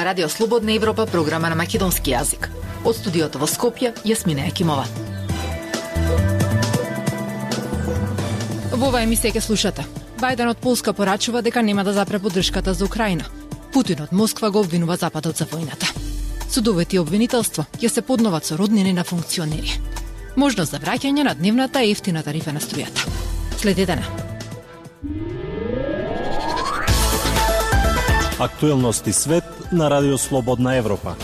на Радио Слободна Европа, програма на македонски јазик. Од студиото во Скопје, Јасмина Екимова. Во оваа емисија ќе слушате. Бајден од Полска порачува дека нема да запре поддршката за Украина. Путин од Москва го обвинува Западот за војната. Судовите и обвинителство ќе се подноват со роднини на функционери. Можност за враќање на дневната и ефтина тарифа на струјата. Следете на. Актуелности свет на Радио Слободна Европа.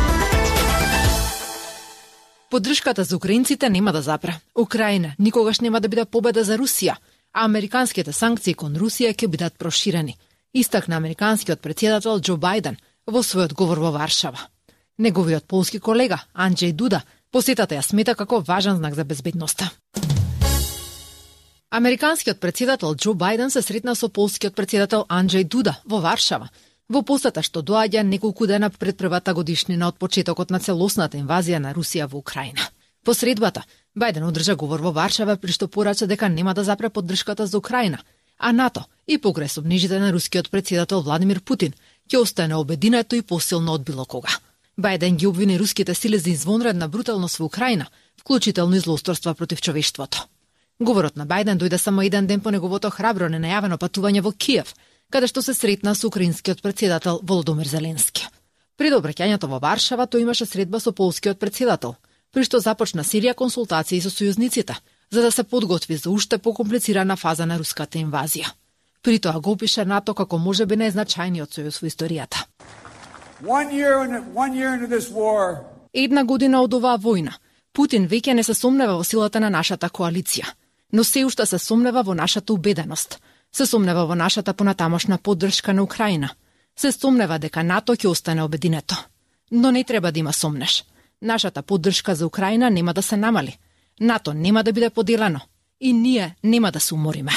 Поддршката за украинците нема да запре. Украина никогаш нема да биде победа за Русија, а американските санкции кон Русија ќе бидат проширени, истакна американскиот претседател Џо Бајден во својот говор во Варшава. Неговиот полски колега Анџеј Дуда посетата ја смета како важен знак за безбедноста. Американскиот претседател Џо Бајден се сретна со полскиот претседател Анџеј Дуда во Варшава, во посета што доаѓа неколку дена пред првата годишнина од почетокот на целосната инвазија на Русија во Украина. По средбата, Бајден одржа говор во Варшава при што порача дека нема да запре поддршката за Украина, а НАТО и покрај сомнежите на рускиот претседател Владимир Путин ќе остане обединето и посилно од било кога. Бајден ги обвини руските сили за извонредна бруталност во Украина, вклучително и злоусторства против човештвото. Говорот на Бајден дојде само еден ден по неговото храбро ненајавено патување во Киев, каде што се сретна со украинскиот претседател Володомир Зеленски. Пред обраќањето во Варшава тој имаше средба со полскиот претседател, при што започна серија консултации со сојузниците, за да се подготви за уште покомплицирана фаза на руската инвазија. При тоа го опише НАТО како можеби најзначајниот сојуз во историјата. Една година од оваа војна, Путин веќе не се сомнева во силата на нашата коалиција, но се уште се сомнева во нашата убеденост, се сомнева во нашата понатамошна поддршка на Украина, се сомнева дека НАТО ќе остане обединето. Но не треба да има сомнеш. Нашата поддршка за Украина нема да се намали. НАТО нема да биде поделено и ние нема да се умориме.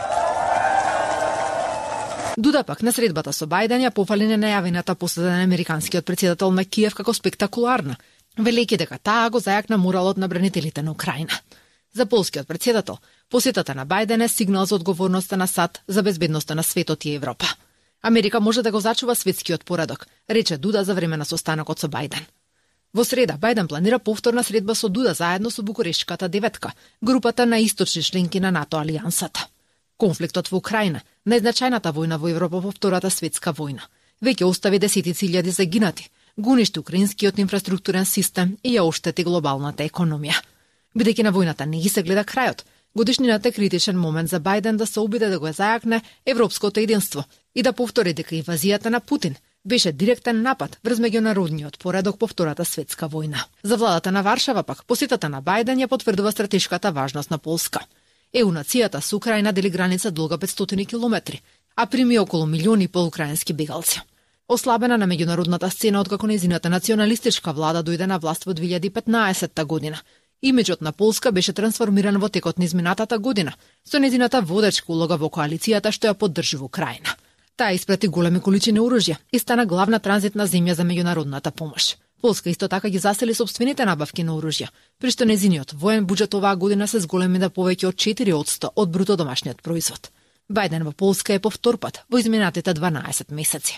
Дуда пак на средбата со Бајден ја пофали ненајавената посета на американскиот претседател на Киев како спектакуларна, велејќи дека таа го зајакна моралот на бранителите на Украина. За полскиот претседател, посетата на Бајден е сигнал за одговорноста на САД за безбедноста на светот и Европа. Америка може да го зачува светскиот поредок, рече Дуда за време на состанокот со Бајден. Во среда, Бајден планира повторна средба со Дуда заедно со Букурештската деветка, групата на источни членки на НАТО алијансата. Конфликтот во Украина, најзначајната војна во Европа во Втората светска војна, веќе остави десетици илјади загинати, го уништи украинскиот инфраструктурен систем и ја оштети глобалната економија. Бидејќи на војната не ги се гледа крајот, годишнината е критичен момент за Бајден да се обиде да го зајакне европското единство и да повтори дека инвазијата на Путин беше директен напад врз меѓународниот поредок по Втората светска војна. За владата на Варшава пак посетата на Бајден ја потврдува стратешката важност на Полска. Нацијата со Украина дели граница долга 500 километри, а прими околу 1,5 милиони украински бегалци. Ослабена на меѓународната сцена откако нејзината националистичка влада дојде на власт во 2015 година. Имиджот на Полска беше трансформиран во текот на изминатата година, со нејзината водечка улога во коалицијата што ја поддржува Украина. Таа испрати големи количини оружје и стана главна транзитна земја за меѓународната помош. Полска исто така ги засели собствените набавки на оружје, при што нејзиниот воен буџет оваа година се зголеми да повеќе од 4% од бруто домашниот производ. Бајден во Полска е по втор пат во изминатите 12 месеци.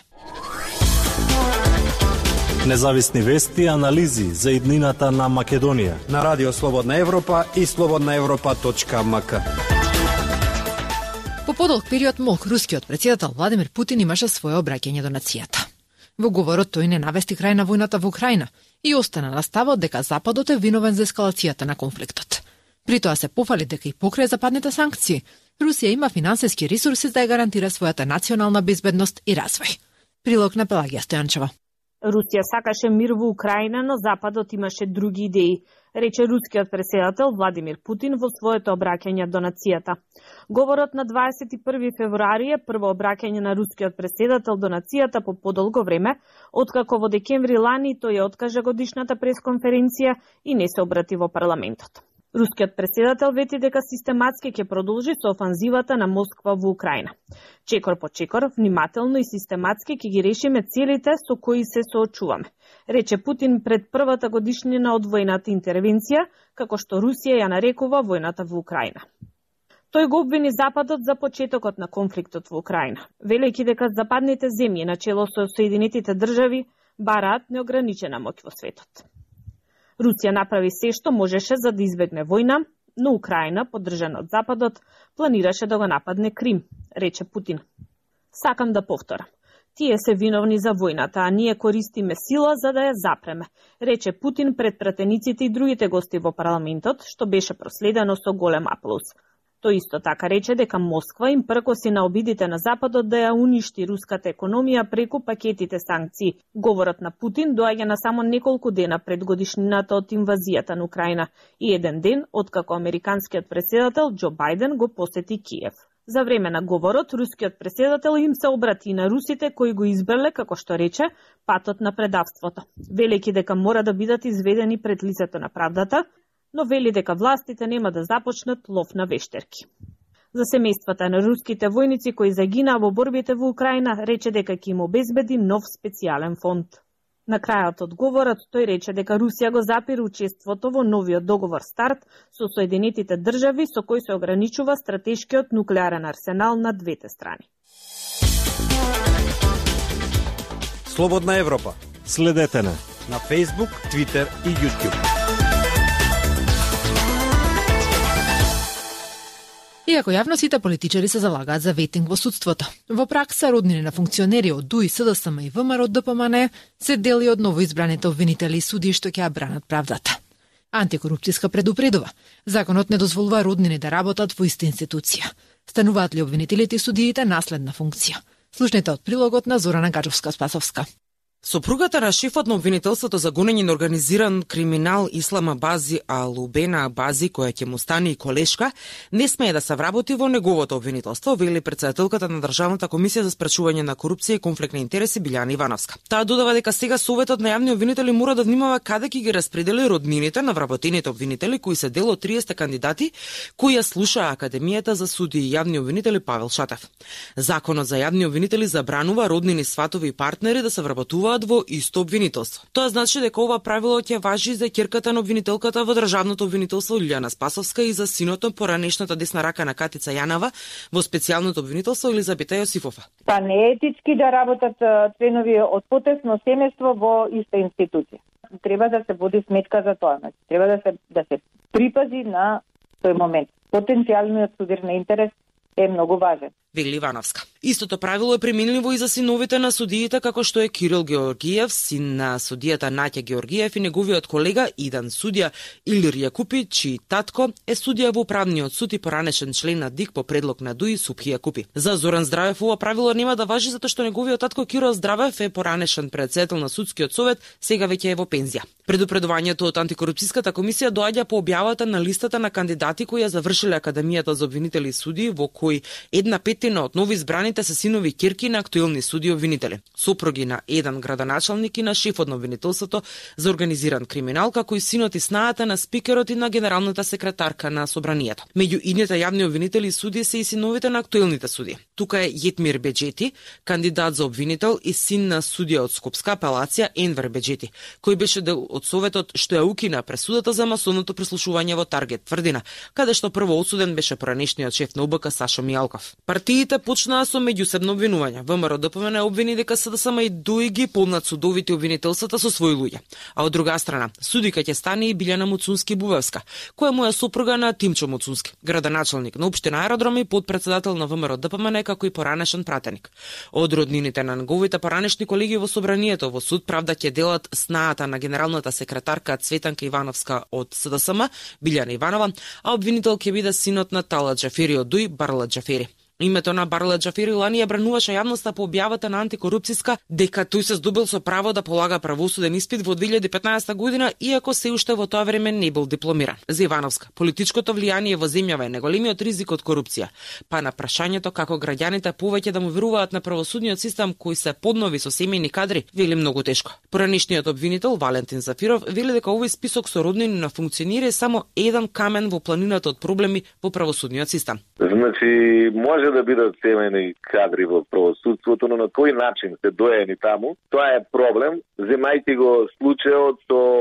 Независни вести и анализи за иднината на Македонија на Радио Слободна Европа и slobodnaevropa.mk. По подолг период мок рускиот претседател Владимир Путин имаше свое обраќање до нацијата. Во говорот тој не навести крај на војната во Украина и остана на ставот дека Западот е виновен за ескалацијата на конфликтот. При тоа се пофали дека и покрај западните санкции, Русија има финансиски ресурси да ја гарантира својата национална безбедност и развој. Прилог на Пелагија Стојанчева. Русија сакаше мир во Украина, но Западот имаше други идеи, рече рускиот претседател Владимир Путин во своето обраќање до нацијата. Говорот на 21 февруари е прво обраќање на рускиот претседател до нацијата по подолго време, откако во декември лани тој ја откажа годишната пресконференција и не се обрати во парламентот. Рускиот претседател вети дека систематски ќе продолжи со офанзивата на Москва во Украина. Чекор по чекор, внимателно и систематски ќе ги решиме целите со кои се соочуваме, рече Путин пред првата годишнина од војната интервенција, како што Русија ја нарекува војната во Украина. Тој го обвини Западот за почетокот на конфликтот во Украина, велејќи дека западните земји начело со Соединетите држави бараат неограничена моќ во светот. Русија направи се што можеше за да избегне војна, но Украина, поддржана од Западот, планираше да го нападне Крим, рече Путин. Сакам да повторам. Тие се виновни за војната, а ние користиме сила за да ја запреме, рече Путин пред пратениците и другите гости во парламентот, што беше проследено со голем аплауз. Тој исто така рече дека Москва им пркоси на обидите на Западот да ја уништи руската економија преку пакетите санкции. Говорот на Путин доаѓа на само неколку дена пред годишнината од инвазијата на Украина и еден ден откако американскиот претседател Џо Бајден го посети Киев. За време на говорот, рускиот претседател им се обрати на русите кои го избрале, како што рече, патот на предавството, велејќи дека мора да бидат изведени пред лицето на правдата, но вели дека властите нема да започнат лов на вештерки. За семејствата на руските војници кои загинаа во борбите во Украина, рече дека ќе им обезбеди нов специјален фонд. На крајот од говорот тој рече дека Русија го запира учеството во новиот договор СТАРТ со Соединетите држави со кој се ограничува стратешкиот нуклеарен арсенал на двете страни. Слободна Европа. Следете на Facebook, Twitter и YouTube. Иако јавно сите политичари се залагаат за ветинг во судството, во пракса роднини на функционери од ДУИ, СДСМ и ВМРО од ДПМН се дели од новоизбраните обвинители и судии што ќе ја бранат правдата. Антикорупцијска предупредува. Законот не дозволува роднини да работат во иста институција. Стануваат ли обвинителите и судиите наследна функција? Слушнете од прилогот на Зорана Гаджовска-Спасовска. Сопругата на шефот на обвинителството за гонење на организиран криминал Ислам Абази Алубена Абази, која ќе му стане и колешка, не смее да се вработи во неговото обвинителство, вели претседателката на Државната комисија за спречување на корупција и конфликт на интереси Билјана Ивановска. Таа додава дека сега Советот на јавни обвинители мора да внимава каде ќе ги распредели роднините на вработените обвинители кои се дел од 30 кандидати кои ја слушаа Академијата за судии и јавни обвинители Павел Шатев. Законот за јавни обвинители забранува роднини, сватови и партнери да се вработуваат во исто обвинителство. Тоа значи дека ова правило ќе важи за ќерката на обвинителката во Државното обвинителство Лиљана Спасовска и за синот поранешната десна рака на Катица Јанова во специјалното обвинителство Елизабета Јосифова. Па не е етички да работат членови од потесно семејство во иста институција. Треба да се води сметка за тоа. Треба да се припази на тој момент. Потенцијалниот судирен интерес е многу важен. Вели Ивановска. Истото правило е применливо и за синовите на судиите, како што е Кирил Георгиев, син на судијата Наќа Георгиев и неговиот колега Идан судија Илир Јакупи, чиј татко е судија во управниот суд и поранешен член на ДИК по предлог на ДУИ Супхи Јакупи. За Зоран Здравев ова правило нема да важи затоа што неговиот татко Кирил Здравев е поранешен претседател на судскиот совет, сега веќе е во пензија. Предупредувањето од антикорупцијската комисија доаѓа по објавата на листата на кандидати кои ја завршиле Академијата за обвинители и судии, во кој 1/5 од новоизбраните се синови ќерки на актуелни судии обвинители, сопруги на еден градоначалник и на шефот на обвинителството за организиран криминал, како и синот и снаата на спикерот и на генералната секретарка на собранието. Меѓу идните јавни обвинители и судии се и синовите на актуелните судии. Тука е Јетмир Беџети, кандидат за обвинител и син на судија од Скопска апелација Енвер Беџети, кој беше дел од советот што ја укина пресудата за масовното прислушување во Таргет тврдина, каде што прво осуден беше поранешниот шеф на УБК Сашо Мијалков. Партиите почнаа со меѓусебно обвинување. ВМРО ДПМН обвини дека СДСМ и ДУИ ги полнат судовите обвинителствата со своји луѓе. А од друга страна, судика ќе стане и Билјана Муцунски Бувевска, која му е сопруга на Тимчо Муцунски, градоначалник на општина Аеродроми и подпредседател на ВМРО ДПМН, како и поранешен пратеник. Од роднините на неговите поранешни колеги во собранието во суд правда ќе делат снаата на генералната секретарка Цветанка Ивановска од СДСМ, Билјана Иванова, а обвинител ќе биде синот на Тала Џафери од ДУИ, Барла Џафери. Името на Барла Џафери лани ја брануваше јавноста по објавата на антикорупцијска дека тој се здобил со право да полага правосуден испит во 2015 година, иако се уште во тоа време не бил дипломиран. За Ивановска, политичкото влијание во земјава е најголемиот ризик од корупција. Па на прашањето како граѓаните повеќе да му веруваат на правосудниот систем кој се поднови со семејни кадри, вели многу тешко. Поранешниот обвинител Валентин Зафиров вели дека овој список со роднини на функционери е само еден камен во планината од проблеми во правосудниот систем. Значи, може да бидат семејни кадри во правосудството, но на кој начин се доени таму, тоа е проблем, земајте го случајот со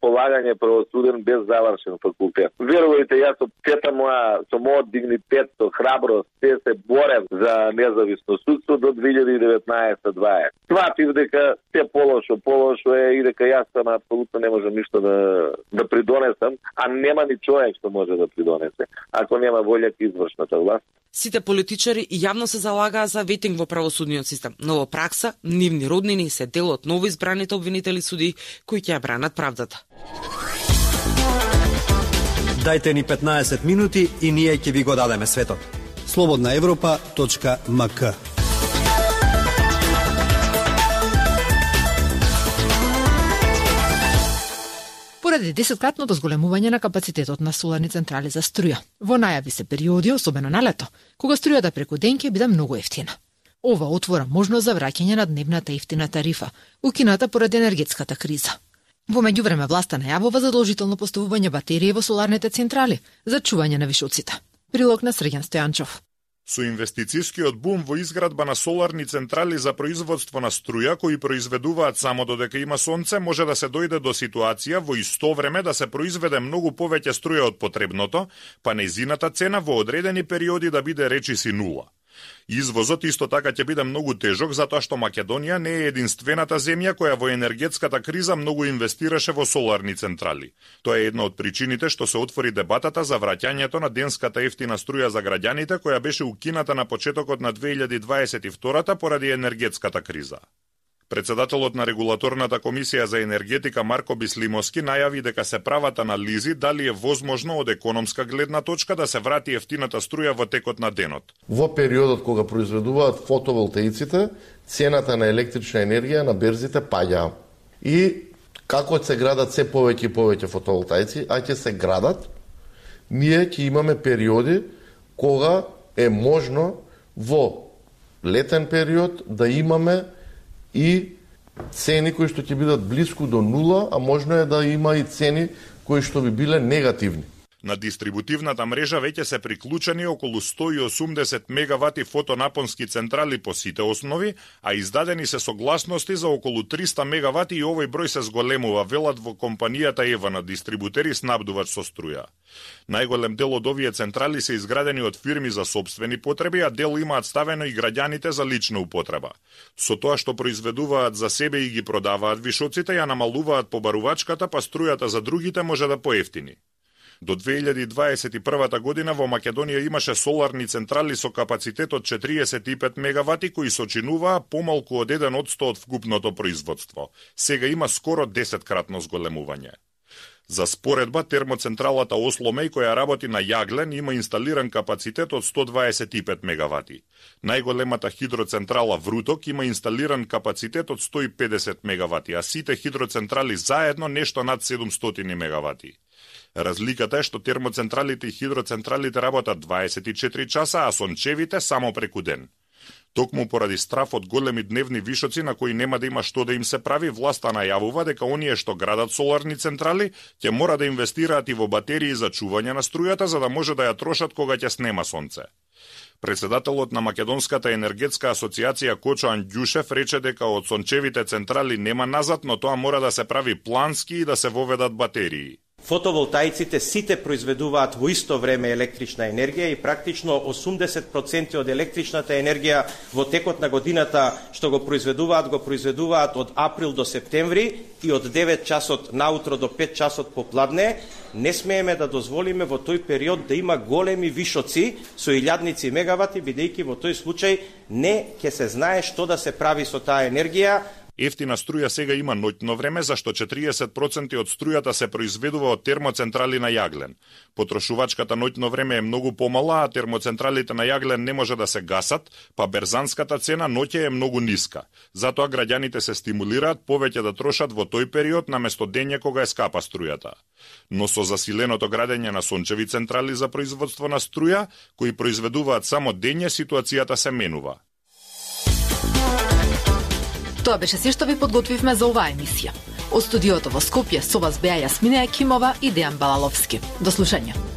полагање правосуден без завршен факултет. Верувајте, јас со тета моја, со мојот дигнитет, со храброст, се борев за независно судство до 2019-20. Сватив дека се полошо е и дека јас сам апсолутно не можам ништо да придонесам, а нема ни човек што може да придонесе, ако нема волја извршната власт. Сите политичари и јавно се залагаа за ветинг во правосудниот систем, но во пракса нивни роднини се дел од новоизбраните обвинители суди кои ќе ја бранат правдата. Дајте ни 15 минути и ние ќе ви го дадеме светот. slobodnaevropa.mk. Поради 10-кратното зголемување на капацитетот на соларни централи за струја, во најави се периоди, особено на лето, кога струјата преку ден ќе биде многу ефтина. Ова отвора можност за враќање на дневната ефтина тарифа, укината поради енергетската криза. Во меѓувреме власта најавува задолжително поставување батерии во соларните централи за чување на вишоците. Прилог на Срđan Стојанчов. Со инвестицијскиот бум во изградба на соларни централи за производство на струја кои произведуваат само додека има сонце, може да се дојде до ситуација во исто време да се произведе многу повеќе струја од потребното, па нејзината цена во одредени периоди да биде речиси нула. Извозот исто така ќе биде многу тежок затоа што Македонија не е единствената земја која во енергетската криза многу инвестираше во соларни централи. Тоа е една од причините што се отвори дебатата за враќањето на денската ефтина струја за граѓаните која беше укината на почетокот на 2022 поради енергетската криза. Председателот на Регулаторната комисија за енергетика Марко Бислимовски најави дека се прават анализи дали е возможно од економска гледна точка да се врати ефтината струја во текот на денот. Во периодот кога произведуваат фотоволтаиците, цената на електрична енергија на берзите паѓа. И како се градат се повеќе и повеќе фотоволтаици, а ќе се градат, ние ќе имаме периоди кога е можно во летен период да имаме и цени кои што ќе бидат блиску до нула, а можно е да има и цени кои што би биле негативни. На дистрибутивната мрежа веќе се приклучени околу 180 мегавати фотонапонски централи по сите основи, а издадени се согласности за околу 300 мегавати и овој број се зголемува, велат во компанијата Ева на дистрибутери снабдувач со струја. Најголем дел од овие централи се изградени од фирми за сопствени потреби, а дел имаат ставено и граѓаните за лична употреба. Со тоа што произведуваат за себе и ги продаваат вишоците, ја намалуваат побарувачката, па струјата за другите може да поевтини. До 2021 година во Македонија имаше соларни централи со капацитет од 45 мегавати кои сочинуваа помалку од 1% од вкупното производство. Сега има скоро 10-кратно зголемување. За споредба, термоцентралата Осломеј, која работи на јаглен, има инсталиран капацитет од 125 мегавати. Најголемата хидроцентрала Вруток има инсталиран капацитет од 150 мегавати, а сите хидроцентрали заедно нешто над 700 мегавати. Разликата е што термоцентралите и хидроцентралите работат 24 часа, а сончевите само преку ден. Токму поради страф од големи дневни вишоци на кои нема да има што да им се прави, власта најавува дека оние што градат соларни централи ќе мора да инвестираат и во батерии за чување на струјата за да може да ја трошат кога ќе снема сонце. Председателот на Македонската енергетска асоциација Кочо Андјушев рече дека од сончевите централи нема назад, но тоа мора да се прави плански и да се воведат батерии. Фотоволтаиците сите произведуваат во исто време електрична енергија и практично 80% од електричната енергија во текот на годината што го произведуваат од април до септември и од 9 часот наутро до 5 часот попладне. Не смееме да дозволиме во тој период да има големи вишоци со илјадници мегавати, бидејќи во тој случај не ќе се знае што да се прави со таа енергија. Ефтина струја сега има ноќно време, зашто 40% од струјата се произведува од термоцентрали на јаглен. Потрошувачката ноќно време е многу помала, а термоцентралите на јаглен не може да се гасат, па берзанската цена ноќе е многу ниска. Затоа граѓаните се стимулираат повеќе да трошат во тој период наместо дење кога е скапа струјата. Но со засиленото градење на сончеви централи за производство на струја, кои произведуваат само дење, ситуацијата се менува. Тоа беше се што ви подготвивме за оваа емисија. Од студиото во Скопје со вас беа Јасмина Екимова и Дејан Балаловски. До слушање.